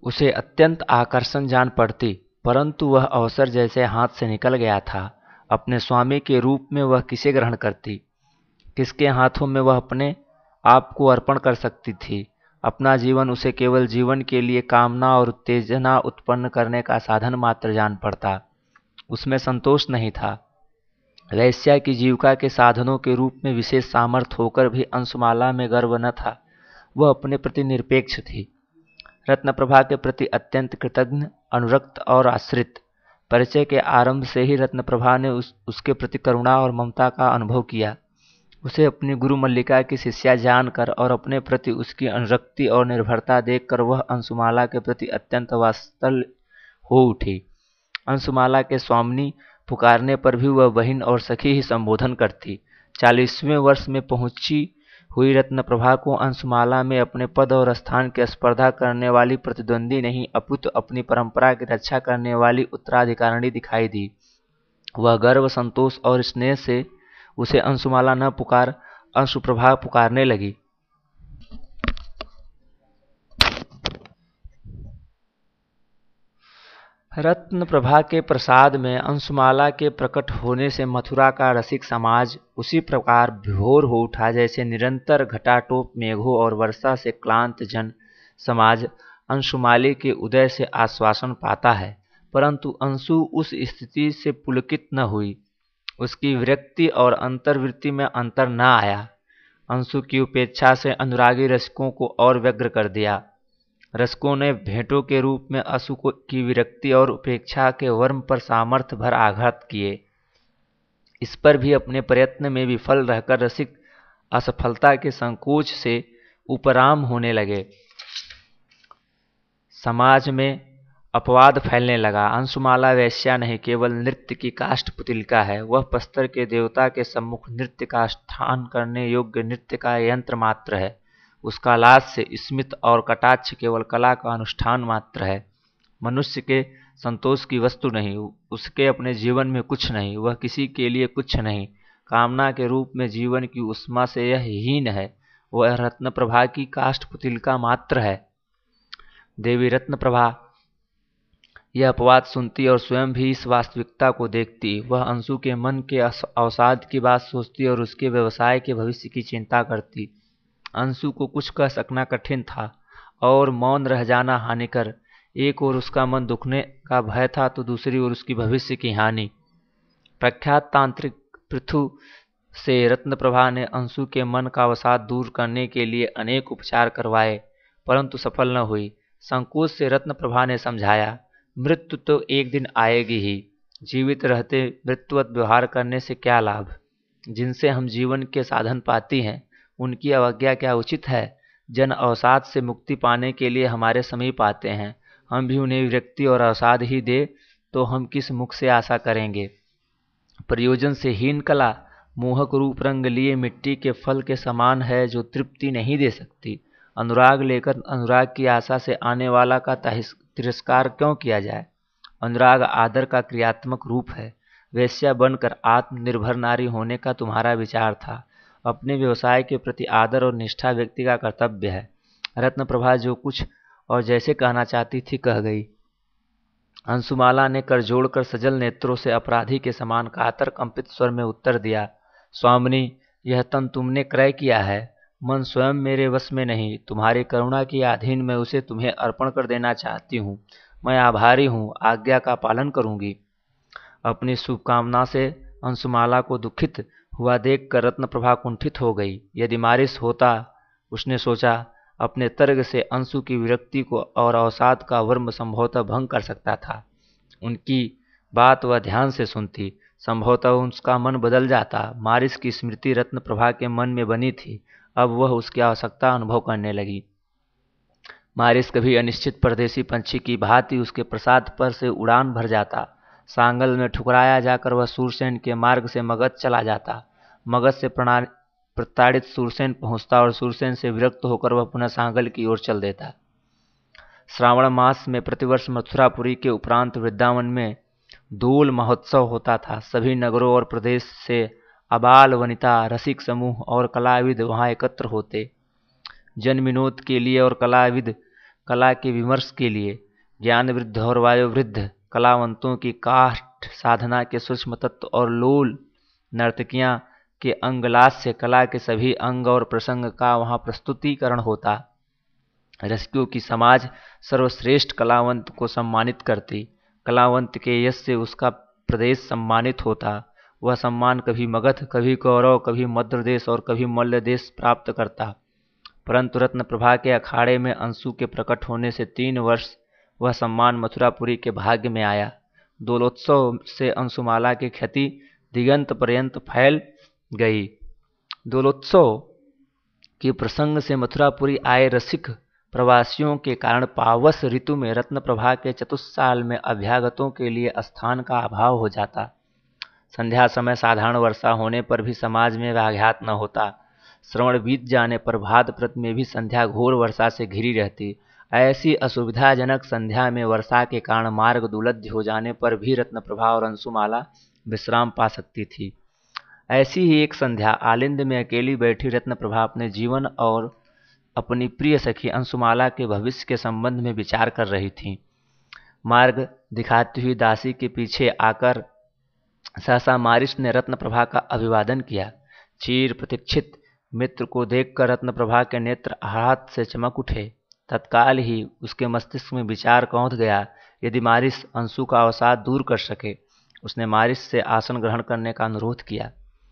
उसे अत्यंत आकर्षण जान पड़ती, परंतु वह अवसर जैसे हाथ से निकल गया था। अपने स्वामी के रूप में वह किसे ग्रहण करती, किसके हाथों में वह अपने आप को अर्पण कर सकती थी। अपना जीवन उसे केवल जीवन के लिए कामना और उत्तेजना उत्पन्न करने का साधन मात्र जान पड़ता। उसमें संतोष नहीं था। वैश्या की जीविका के साधनों के रूप में विशेष सामर्थ्य होकर भी अंशुमाला में गर्व न था। वह अपने प्रति निरपेक्ष थी, रत्नप्रभा के प्रति अत्यंत कृतज्ञ, अनुरक्त और आश्रित। परिचय के आरंभ से ही रत्नप्रभा ने उसके प्रति करुणा और ममता का अनुभव किया। उसे अपनी गुरु मल्लिका की शिष्या जानकर और अपने प्रति उसकी अनुरक्ति और निर्भरता देखकर वह अंशुमाला के प्रति अत्यंत वात्सल्य हो उठी। अंशुमाला के स्वामिनी पुकारने पर भी वह बहन और सखी ही संबोधन करती। 40वें वर्ष में पहुंची हुई रत्नप्रभा को अंशुमाला में अपने पद और स्थान की स्पर्धा करने वाली प्रतिद्वंदी नहीं, अपितु अपनी परंपरा की रक्षा करने वाली उत्तराधिकारिणी दिखाई दी। वह गर्व, संतोष और स्नेह से उसे अंशुमाला न पुकार अंशुप्रभा पुकारने लगी। रत्नप्रभा के प्रसाद में अंशुमाला के प्रकट होने से मथुरा का रसिक समाज उसी प्रकार विभोर हो उठा जैसे निरंतर घटाटोप मेघों और वर्षा से क्लांत जन समाज अंशुमाली के उदय से आश्वासन पाता है। परंतु अंशु उस स्थिति से पुलकित न हुई। उसकी विरक्ति और अंतर्वृत्ति में अंतर न आया। अंशु की उपेक्षा से अनुरागी रसिकों को और व्यग्र कर दिया। रसिकों ने भेंटों के रूप में अंशु की विरक्ति और उपेक्षा के वर्म पर सामर्थ्य भर आघात किए। इस पर भी अपने प्रयत्न में विफल रहकर रसिक असफलता के संकोच से उपराम होने लगे। समाज में अपवाद फैलने लगा। अंशुमाला वैश्या नहीं, केवल नृत्य की काष्ठ पुतलिका है। वह प्रस्तर के देवता के सम्मुख नृत्य का स्थान करने योग्य नृत्य का यंत्र मात्र है। उसका लास्य, स्मित और कटाक्ष केवल कला का अनुष्ठान मात्र है। मनुष्य के संतोष की वस्तु नहीं, उसके अपने जीवन में कुछ नहीं, वह किसी के लिए कुछ नहीं। कामना के रूप में जीवन की उष्मा से यह हीन है। वह रत्नप्रभा की काष्ठ पुतलिका मात्र है। देवी रत्नप्रभा यह अपवाद सुनती और स्वयं भी इस वास्तविकता को देखती। वह अंशु के मन के अवसाद की बात सोचती और उसके व्यवसाय के भविष्य की चिंता करती। अंशु को कुछ कह सकना कठिन था और मौन रह जाना हानिकर। एक ओर उसका मन दुखने का भय था तो दूसरी ओर उसकी भविष्य की हानि। प्रख्यात तांत्रिक पृथु से रत्नप्रभा ने अंशु के मन का अवसाद दूर करने के लिए अनेक उपचार करवाए, परंतु सफल न हुई। संकोच से रत्नप्रभा ने समझाया, मृत्यु तो एक दिन आएगी ही। जीवित रहते मृत्युवत व्यवहार करने से क्या लाभ। जिनसे हम जीवन के साधन पाती हैं उनकी अवज्ञा क्या उचित है। जन अवसाद से मुक्ति पाने के लिए हमारे समीप आते हैं, हम भी उन्हें विरक्ति और अवसाद ही दे तो हम किस मुख से आशा करेंगे। प्रयोजन से हीन कला मोहक रूप रंग लिए मिट्टी के फल के समान है जो तृप्ति नहीं दे सकती। अनुराग लेकर अनुराग की आशा से आने वाला का तिरस्कार क्यों किया जाए। अनुराग आदर का क्रियात्मक रूप है। वेश्या बनकर आत्मनिर्भर नारी होने का तुम्हारा विचार था। अपने व्यवसाय के प्रति आदर और निष्ठा व्यक्ति का कर्तव्य है। रत्नप्रभा जो कुछ और जैसे कहना चाहती थी कह गई। अंशुमाला ने कर जोड़कर सजल नेत्रों से अपराधी के समान कातर कंपित स्वर में उत्तर दिया, स्वामिनी, यह तन तुमने क्रय किया है, मन स्वयं मेरे वश में नहीं। तुम्हारी करुणा की अधीन मैं उसे तुम्हें अर्पण कर देना चाहती हूँ। मैं आभारी हूँ, आज्ञा का पालन करूंगी। अपनी शुभकामना से अंशुमाला को दुखित हुआ देखकर रत्नप्रभा कुंठित हो गई। यदि मारिस होता, उसने सोचा, अपने तर्क से अंशु की विरक्ति को और अवसाद का वर्म संभवतः भंग कर सकता था। उनकी बात वह ध्यान से सुनती, संभवतः उसका मन बदल जाता। मारिस की स्मृति रत्नप्रभा के मन में बनी थी, अब वह उसकी आवश्यकता अनुभव करने लगी। मारिस कभी अनिश्चित परदेसी पंछी की भांति उसके प्रसाद पर से उड़ान भर जाता। सांगल में ठुकराया जाकर वह सूरसेन के मार्ग से मगध चला जाता। मगध से प्रताड़ित सूरसेन पहुंचता और सूरसेन से विरक्त होकर वह पुनः सांगल की ओर चल देता। श्रावण मास में प्रतिवर्ष मथुरापुरी के उपरांत वृंदावन में दोल महोत्सव होता था। सभी नगरों और प्रदेश से अबाल वनिता, रसिक समूह और कलाविद वहां एकत्र होते। जन विनोद के लिए और कलाविद कला के विमर्श के लिए ज्ञान वृद्ध और वायु वृद्ध कलावंतों की काष्ठ साधना के सूक्ष्म तत्व और लोल नर्तकियां के अंगलास से कला के सभी अंग और प्रसंग का वहां प्रस्तुतिकरण होता। रसिकों की समाज सर्वश्रेष्ठ कलावंत को सम्मानित करती। कलावंत के यश से उसका प्रदेश सम्मानित होता। वह सम्मान कभी मगध, कभी कौरव, कभी मद्र देश और कभी मल्ल देश प्राप्त करता। परंतु रत्न प्रभा के अखाड़े में अंशु के प्रकट होने से 3 वर्ष वह सम्मान मथुरापुरी के भाग्य में आया। दोलोत्सव से अंशुमाला की ख्याति दिगंत पर्यंत फैल गई। दोलोत्सव के प्रसंग से मथुरापुरी आए रसिक प्रवासियों के कारण पावस ऋतु में रत्न प्रभा के चतुस्साल में अभ्यागतों के लिए स्थान का अभाव हो जाता। संध्या समय साधारण वर्षा होने पर भी समाज में व्याघात न होता। श्रवण बीत जाने पर भाद्रपद में भी संध्या घोर वर्षा से घिरी रहती। ऐसी असुविधाजनक संध्या में वर्षा के कारण मार्ग दुलद्य हो जाने पर भी रत्नप्रभा और अंशुमाला विश्राम पा सकती थी। ऐसी ही एक संध्या आलिंद में अकेली बैठी रत्नप्रभा अपने जीवन और अपनी प्रिय सखी अंशुमाला के भविष्य के संबंध में विचार कर रही थी। मार्ग दिखाती हुई दासी के पीछे आकर सहसा मारिस ने रत्नप्रभा का अभिवादन किया। चीर प्रतीक्षित मित्र को देखकर रत्नप्रभा के नेत्र आहत से चमक उठे। तत्काल ही उसके मस्तिष्क में विचार कौंध गया, यदि मारिस अंशु का अवसाद दूर कर सके। उसने मारिस से आसन ग्रहण करने का अनुरोध किया।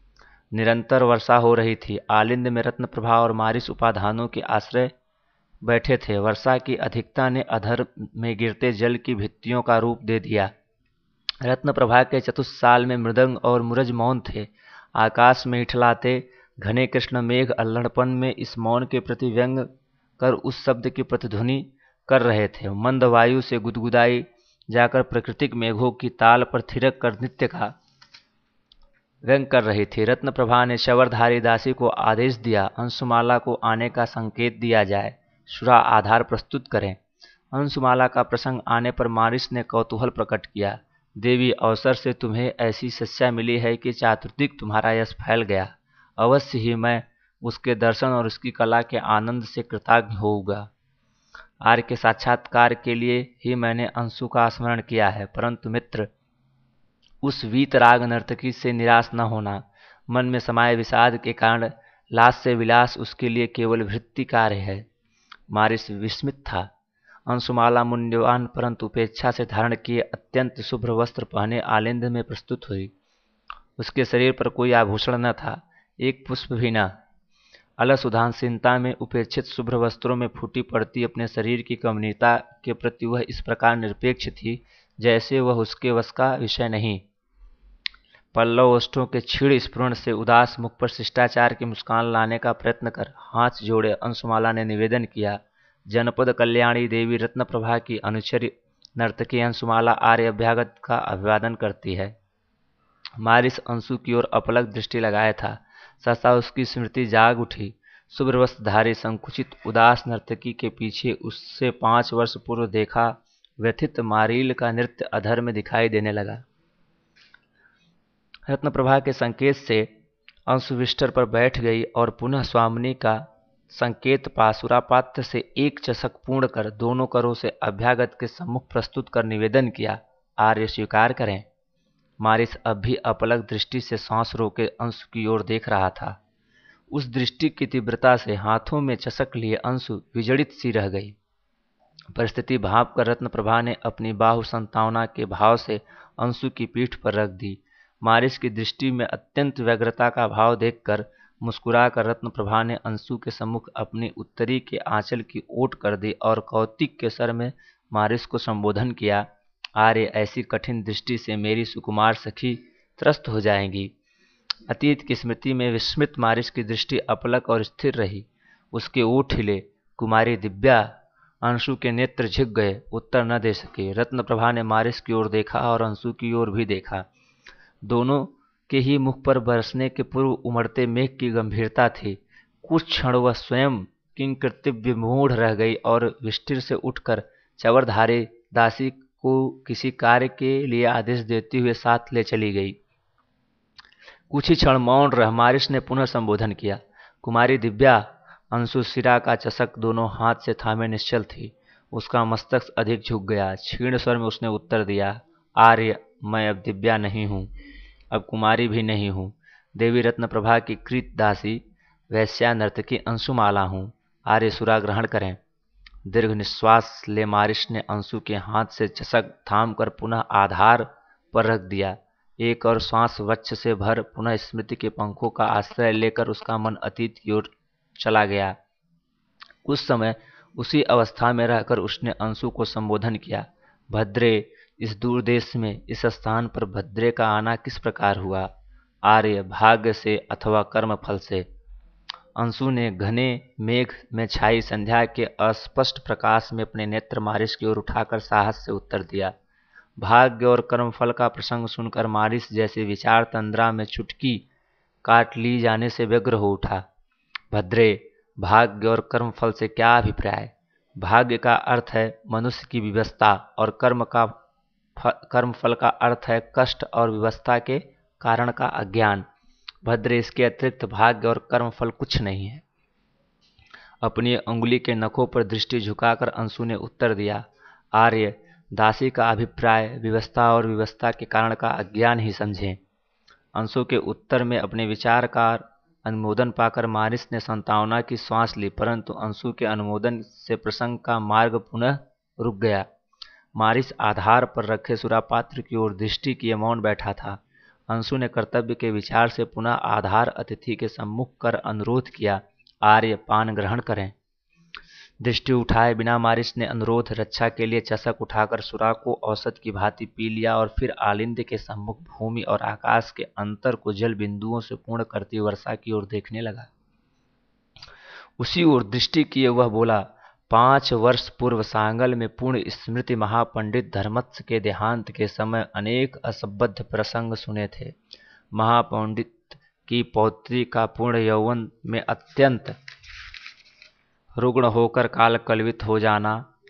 निरंतर वर्षा हो रही थी। आलिंद में रत्नप्रभा और मारिस उपाधानों के आश्रय बैठे थे। वर्षा की अधिकता ने अधर में गिरते जल की भित्तियों का रूप दे दिया। रत्नप्रभा के चतुस्साल में मृदंग और मुरज मौन थे। आकाश में इठलाते घने कृष्ण मेघ अल्हड़पन में इस मौन के प्रति व्यंग कर उस शब्द की प्रतिध्वनि कर रहे थे। मंद वायु से गुदगुदाई जाकर प्राकृतिक मेघों की ताल पर थिरक कर नृत्य का व्यंग कर रही थी। रत्नप्रभा ने शवरधारी दासी को आदेश दिया, अंशुमाला को आने का संकेत दिया जाए। शुरा आधार प्रस्तुत करें। अंशुमाला का प्रसंग आने पर मारिस ने कौतूहल प्रकट किया। देवी, अवसर से तुम्हें ऐसी शिक्षा मिली है कि चातुर्दिक तुम्हारा यश फैल गया। अवश्य ही मैं उसके दर्शन और उसकी कला के आनंद से कृतज्ञ होऊंगा। आर्य के साक्षात्कार के लिए ही मैंने अंशु का स्मरण किया है। परंतु मित्र, उस वीतराग नर्तकी से निराश न होना। मन में समाये विषाद के कारण लाश से विलास उसके लिए केवल वृत्ति कार्य है। मारिस विस्मित था। अंशुमाला मूल्यवान परंतु उपेक्षा से धारण किए अत्यंत शुभ्र वस्त्र पहने आलिंद में प्रस्तुत हुई। उसके शरीर पर कोई आभूषण न था, एक पुष्प भी न। अलस उदासीनता में उपेक्षित शुभ्र वस्त्रों में फूटी पड़ती अपने शरीर की कमनीयता के प्रति वह इस प्रकार निरपेक्ष थी जैसे वह उसके वश का विषय नहीं। पल्लव ओष्ठों के क्षीण स्फुरण से उदास मुख पर शिष्टाचार की मुस्कान लाने का प्रयत्न कर हाथ जोड़े अंशुमाला ने निवेदन किया, जनपद कल्याणी देवी रत्नप्रभा की अनुचरी नर्तकी अंशुमाला आर्य अभ्यागत का अभिवादन करती है। मारिस अंशु की ओर अपलक दृष्टि लगाया था। सहसा उसकी स्मृति जाग उठी। शुभ्र वस्त्रधारी संकुचित उदास नर्तकी के पीछे उससे 5 वर्ष पूर्व देखा व्यथित मारील का नृत्य अधर में दिखाई देने लगा। रत्नप्रभा के संकेत से अंशु बिस्तर पर बैठ गई और पुनः स्वामिनी का संकेत पासुरा पात्र से 1 चषक पूर्ण कर दोनों करों से अभ्यागत के सम्मुख प्रस्तुत कर निवेदन किया, आर्य स्वीकार करें। मारिस अब भी अपलक दृष्टि से सांस रोके अंशु की ओर देख रहा था। उस दृष्टि की तीव्रता से हाथों में चषक लिए अंशु विजड़ित सी रह गई। परिस्थिति भांप कर रत्नप्रभा ने अपनी बाहु संतावना के भाव से अंशु की पीठ पर रख दी। मारिस की दृष्टि में अत्यंत व्यग्रता का भाव देखकर मुस्कुरा कर रत्नप्रभा ने अंशु के सम्मुख अपनी उत्तरी के आंचल की ओट कर दी और कौतिक के स्वर में मारिस को संबोधन किया, आर्य, ऐसी कठिन दृष्टि से मेरी सुकुमार सखी त्रस्त हो जाएंगी। अतीत की स्मृति में विस्मित मारिस की दृष्टि अपलक और स्थिर रही। उसके ओठ हिले। कुमारी दिव्या। अंशु के नेत्र झिक गए, उत्तर न दे सके। रत्नप्रभा ने मारिस की ओर देखा और अंशु की ओर भी देखा। दोनों के ही मुख पर बरसने के पूर्व उमड़ते मेघ की गंभीरता थी। कुछ क्षण वह स्वयं किंकृत्य मूढ़ रह गई और विस्तिर से उठकर चवरधारी दासी को किसी कार्य के लिए आदेश देते हुए साथ ले चली गई। कुछ ही क्षण मौन रह मारिस ने पुनः संबोधन किया, कुमारी दिव्या। अंशु सिरा का चषक दोनों हाथ से थामे निश्चल थी। उसका मस्तक अधिक झुक गया। क्षीण स्वर में उसने उत्तर दिया, आर्य, मैं अब दिव्या नहीं हूँ, अब कुमारी भी नहीं हूँ। देवी रत्न प्रभा की कृत दासी वैश्या नर्तकी अंशुमाला हूँ। आर्य सुरा ग्रहण करें। दीर्घ निश्वास ले मारिश ने अंशु के हाथ से चषक थाम कर पुनः आधार पर रख दिया। एक और श्वास वक्ष से भर पुनः स्मृति के पंखों का आश्रय लेकर उसका मन अतीत की ओर चला गया। कुछ समय उसी अवस्था में रहकर उसने अंशु को संबोधन किया। भद्रे, इस दूर देश में इस स्थान पर भद्रे का आना किस प्रकार हुआ? आर्य, भाग्य से अथवा कर्म फल से। अंशु ने घने मेघ में छाई संध्या के अस्पष्ट प्रकाश में अपने नेत्र मारिश की ओर उठाकर साहस से उत्तर दिया। भाग्य और कर्मफल का प्रसंग सुनकर मारिश जैसे विचार तंद्रा में चुटकी काट ली जाने से व्यग्र हो उठा। भद्रे, भाग्य और कर्मफल से क्या अभिप्राय? भाग्य का अर्थ है मनुष्य की विवशता और कर्मफल का अर्थ है कष्ट और विवशता के कारण का अज्ञान। भद्रे, इसके अतिरिक्त भाग्य और कर्मफल कुछ नहीं है। अपनी अंगुली के नखों पर दृष्टि झुकाकर अंशु ने उत्तर दिया, आर्य, दासी का अभिप्राय विवशता और विवशता के कारण का अज्ञान ही समझें। अंशु के उत्तर में अपने विचार का अनुमोदन पाकर मारिस ने संतावना की श्वास ली, परंतु अंशु के अनुमोदन से प्रसंग का मार्ग पुनः रुक गया। मारिस आधार पर रखे सुरापात्र की ओर दृष्टि किए मौन बैठा था। अंशु ने कर्तव्य के विचार से पुनः आधार अतिथि के सम्मुख कर अनुरोध किया, आर्य, पान ग्रहण करें। दृष्टि उठाए बिना मारिस ने अनुरोध रक्षा के लिए चषक उठाकर सुरा को औसत की भांति पी लिया और फिर आलिंद के सम्मुख भूमि और आकाश के अंतर को जल बिंदुओं से पूर्ण करती वर्षा की ओर देखने लगा। उसी ओर दृष्टि किए वह बोला, 5 वर्ष पूर्व सांगल में पूर्ण स्मृति महापंडित धर्मत्स के देहांत के समय अनेक असंबद्ध प्रसंग सुने थे। महापंडित की पौत्री का पूर्ण यौवन में अत्यंत रुग्ण होकर काल कलवित हो जाना,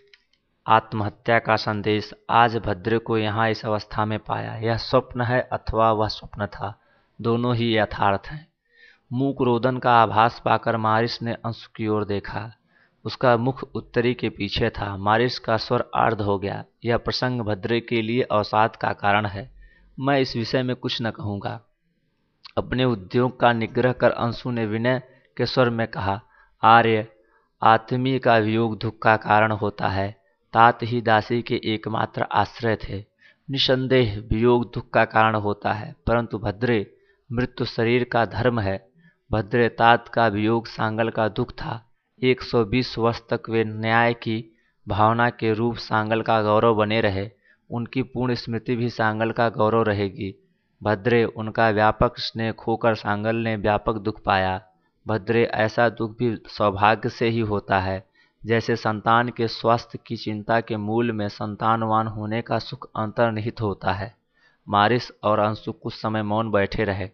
आत्महत्या का संदेश। आज भद्र को यहाँ इस अवस्था में पाया। यह स्वप्न है अथवा वह स्वप्न था, दोनों ही यथार्थ हैं। मूक रोदन का आभास पाकर मारिस ने अंशु की ओर देखा। उसका मुख उत्तरी के पीछे था। मारिस का स्वर आर्द्र हो गया। यह प्रसंग भद्रे के लिए अवसाद का कारण है। मैं इस विषय में कुछ न कहूँगा। अपने उद्योग का निग्रह कर अंशु ने विनय के स्वर में कहा, आर्य, आत्मी का वियोग दुख का कारण होता है। तात ही दासी के एकमात्र आश्रय थे। निसंदेह वियोग दुख का कारण होता है, परंतु भद्रे, मृत्यु शरीर का धर्म है। भद्रे, तात का वियोग सांगल का दुख था। 120 वर्ष तक वे न्याय की भावना के रूप सांगल का गौरव बने रहे। उनकी पूर्ण स्मृति भी सांगल का गौरव रहेगी। भद्रे, उनका व्यापक स्नेह खोकर सांगल ने व्यापक दुख पाया। भद्रे, ऐसा दुख भी सौभाग्य से ही होता है, जैसे संतान के स्वास्थ्य की चिंता के मूल में संतानवान होने का सुख अंतर्निहित होता है। मारिस और अंशु कुछ समय मौन बैठे रहे।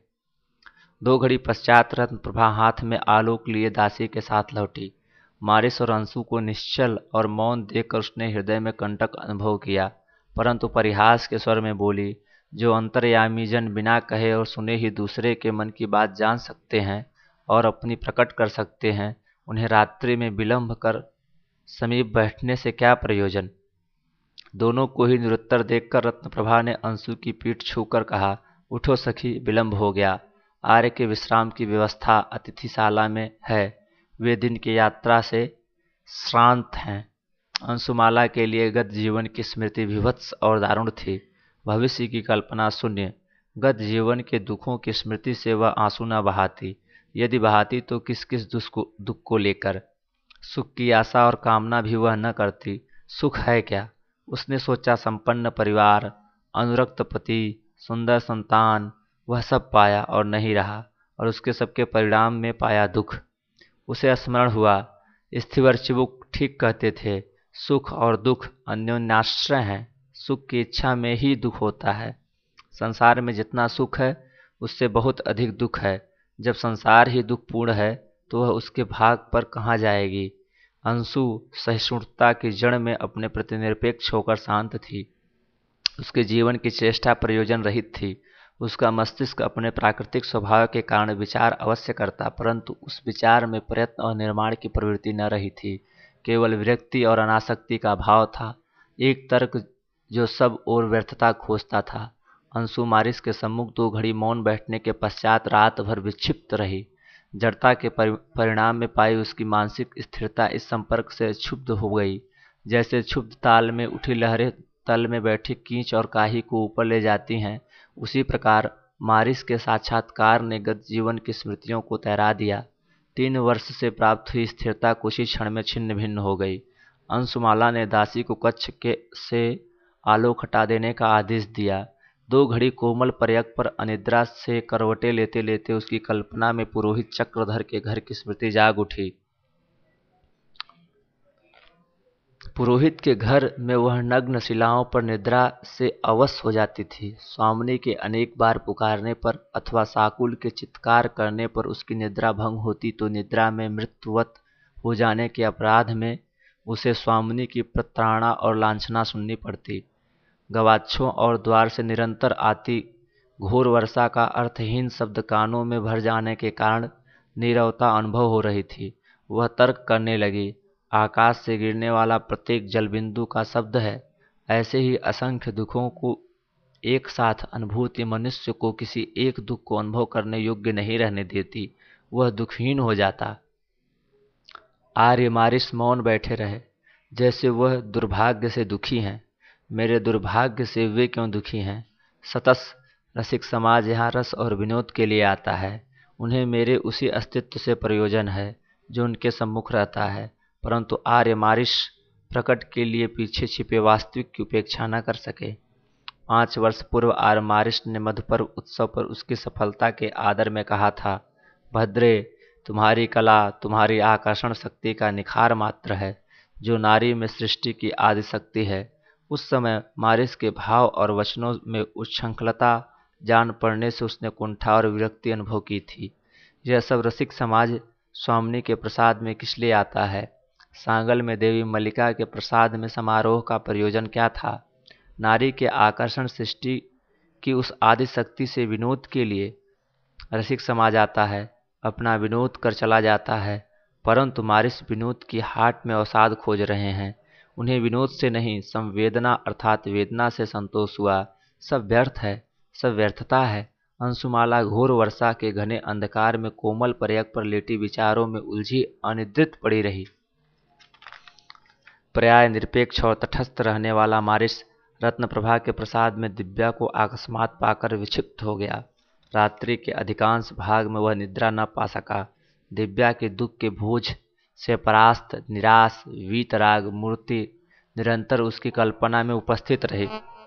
2 घड़ी पश्चात रत्न प्रभा हाथ में आलोक लिए दासी के साथ लौटी। मारिस और अंशु को निश्चल और मौन देखकर उसने हृदय में कंटक अनुभव किया, परंतु परिहास के स्वर में बोली, जो अंतर्यामी जन बिना कहे और सुने ही दूसरे के मन की बात जान सकते हैं और अपनी प्रकट कर सकते हैं, उन्हें रात्रि में विलंब कर समीप बैठने से क्या प्रयोजन। दोनों को ही निरुत्तर देखकर रत्नप्रभा ने अंशु की पीठ छूकर कहा, उठो सखी, विलंब हो गया। आर्य के विश्राम की व्यवस्था अतिथिशाला में है। वे दिन की यात्रा से श्रांत हैं। अंशुमाला के लिए गत जीवन की स्मृति विभत्स और दारुण थी, भविष्य की कल्पना शून्य। गत जीवन के दुखों की स्मृति से वह आंसू न बहाती, यदि बहाती तो किस किस दुख को लेकर। सुख की आशा और कामना भी वह न करती। सुख है क्या? उसने सोचा, संपन्न परिवार, अनुरक्त पति, सुंदर संतान, वह सब पाया और नहीं रहा, और उसके सबके परिणाम में पाया दुख। उसे स्मरण हुआ, स्थिवर चिबुक ठीक कहते थे, सुख और दुख अन्योन्याश्रय हैं। सुख की इच्छा में ही दुख होता है। संसार में जितना सुख है उससे बहुत अधिक दुख है। जब संसार ही दुखपूर्ण है तो वह उसके भाग पर कहाँ जाएगी। अंशु सहिष्णुता की जड़ में अपने प्रति निरपेक्ष होकर शांत थी। उसके जीवन की चेष्टा प्रयोजन रहित थी। उसका मस्तिष्क अपने प्राकृतिक स्वभाव के कारण विचार अवश्य करता, परंतु उस विचार में प्रयत्न और निर्माण की प्रवृत्ति न रही थी। केवल विरक्ति और अनासक्ति का भाव था, एक तर्क जो सब और व्यर्थता खोजता था। अंशु मारिस के सम्मुख 2 घड़ी मौन बैठने के पश्चात रात भर विक्षिप्त रही। जड़ता के परिणाम में पाई उसकी मानसिक स्थिरता इस संपर्क से क्षुब्ध हो गई, जैसे क्षुब्ध ताल में उठी लहरें तल में बैठी कीच और काही को ऊपर ले जाती हैं। उसी प्रकार मारिस के साक्षात्कार ने गत जीवन की स्मृतियों को तैरा दिया। 3 वर्ष से प्राप्त हुई स्थिरता कुछ ही क्षण में छिन्न भिन्न हो गई। अंशुमाला ने दासी को कक्ष से आलोक हटा देने का आदेश दिया। 2 घड़ी कोमल पर्यक पर अनिद्रा से करवटें लेते लेते उसकी कल्पना में पुरोहित चक्रधर के घर की स्मृति जाग उठी। पुरोहित के घर में वह नग्न शिलाओं पर निद्रा से अवश हो जाती थी। स्वामिनी के अनेक बार पुकारने पर अथवा साकुल के चित्कार करने पर उसकी निद्रा भंग होती तो निद्रा में मृत्युवत हो जाने के अपराध में उसे स्वामिनी की प्रताड़ना और लांछना सुननी पड़ती। गवाक्षों और द्वार से निरंतर आती घोर वर्षा का अर्थहीन शब्द कानों में भर जाने के कारण नीरवता अनुभव हो रही थी। वह तर्क करने लगी, आकाश से गिरने वाला प्रत्येक जलबिंदु का शब्द है। ऐसे ही असंख्य दुखों को एक साथ अनुभूति मनुष्य को किसी एक दुख को अनुभव करने योग्य नहीं रहने देती, वह दुखहीन हो जाता। आर्य मारिस मौन बैठे रहे, जैसे वह दुर्भाग्य से दुखी हैं। मेरे दुर्भाग्य से वे क्यों दुखी हैं? सतस रसिक समाज यहाँ रस और विनोद के लिए आता है। उन्हें मेरे उसी अस्तित्व से प्रयोजन है जो उनके सम्मुख रहता है, परंतु आर्य मारिस प्रकट के लिए पीछे छिपे वास्तविक की उपेक्षा न कर सके। 5 वर्ष पूर्व आर्य मारिस ने मधुपर्व उत्सव पर उसकी सफलता के आदर में कहा था, भद्रे, तुम्हारी कला तुम्हारी आकर्षण शक्ति का निखार मात्र है, जो नारी में सृष्टि की आदि शक्ति है। उस समय मारिस के भाव और वचनों में उच्छृंखलता जान पड़ने से उसने कुंठा और विरक्ति अनुभव की थी। यह सब रसिक समाज स्वामिनी के प्रसाद में किस लिए आता है? सांगल में देवी मल्लिका के प्रसाद में समारोह का प्रयोजन क्या था? नारी के आकर्षण सृष्टि की उस आदि शक्ति से विनोद के लिए रसिक समाज आता है, अपना विनोद कर चला जाता है। परंतु मारिस विनोद की हाट में अवसाद खोज रहे हैं। उन्हें विनोद से नहीं, संवेदना अर्थात वेदना से संतोष हुआ। सब व्यर्थ है, सब व्यर्थता है। अंशुमाला घोर वर्षा के घने अंधकार में कोमल पर्यक पर लेटी विचारों में उलझी अनिद्रित पड़ी रही। प्राय निरपेक्ष और तटस्थ रहने वाला मारिस रत्नप्रभा के प्रसाद में दिव्या को अकस्मात पाकर विक्षिप्त हो गया। रात्रि के अधिकांश भाग में वह निद्रा न पा सका। दिव्या के दुख के बोझ से परास्त निराश वीतराग मूर्ति निरंतर उसकी कल्पना में उपस्थित रही।